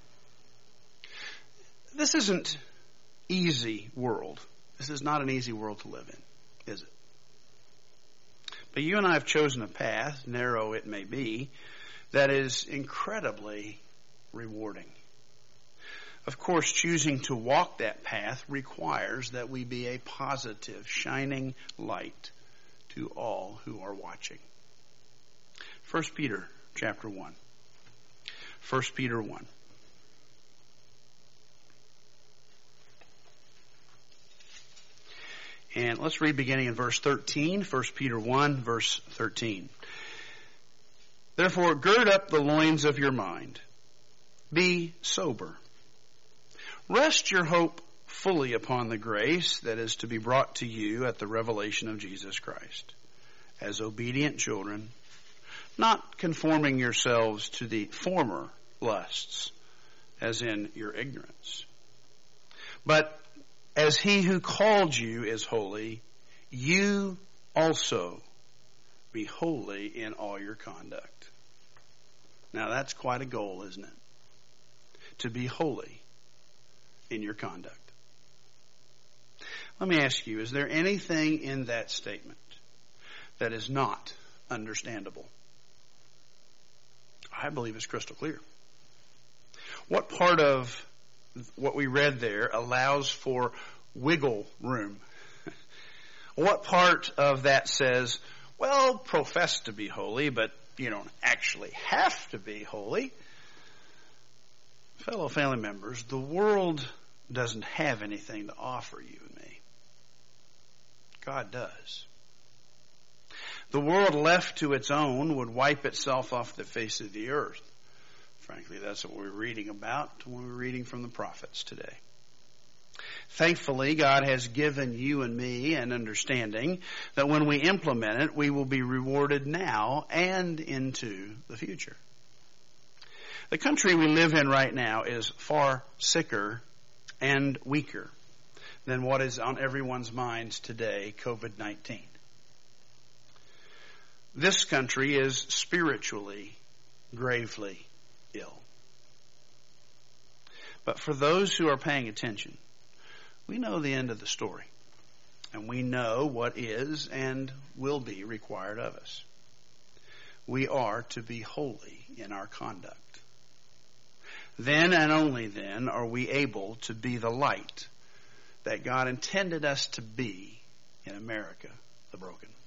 This isn't easy world. This is not an easy world to live in, is it? But you and I have chosen a path, narrow it may be, that is incredibly rewarding. Of course, choosing to walk that path requires that we be a positive, shining light to all who are watching. First Peter chapter one. First Peter one. And let's read beginning in verse thirteen. First Peter one, verse thirteen. Therefore, gird up the loins of your mind. Be sober. Rest your hope fully upon the grace that is to be brought to you at the revelation of Jesus Christ. As obedient children, not conforming yourselves to the former lusts, as in your ignorance. But as he who called you is holy, you also be holy in all your conduct. Now that's quite a goal, isn't it? To be holy in your conduct. Let me ask you, is there anything in that statement that is not understandable? I believe it's crystal clear. What part of what we read there allows for wiggle room? What part of that says, well, profess to be holy, but you don't actually have to be holy? Fellow family members, the world doesn't have anything to offer you and me. God does. The world left to its own would wipe itself off the face of the earth. Frankly, that's what we're reading about when we're reading from the prophets today. Thankfully, God has given you and me an understanding that when we implement it, we will be rewarded now and into the future. The country we live in right now is far sicker and weaker than what is on everyone's minds today, covid nineteen. This country is spiritually gravely ill. But for those who are paying attention, we know the end of the story. And we know what is and will be required of us. We are to be holy in our conduct. Then and only then are we able to be the light that God intended us to be in America, the broken.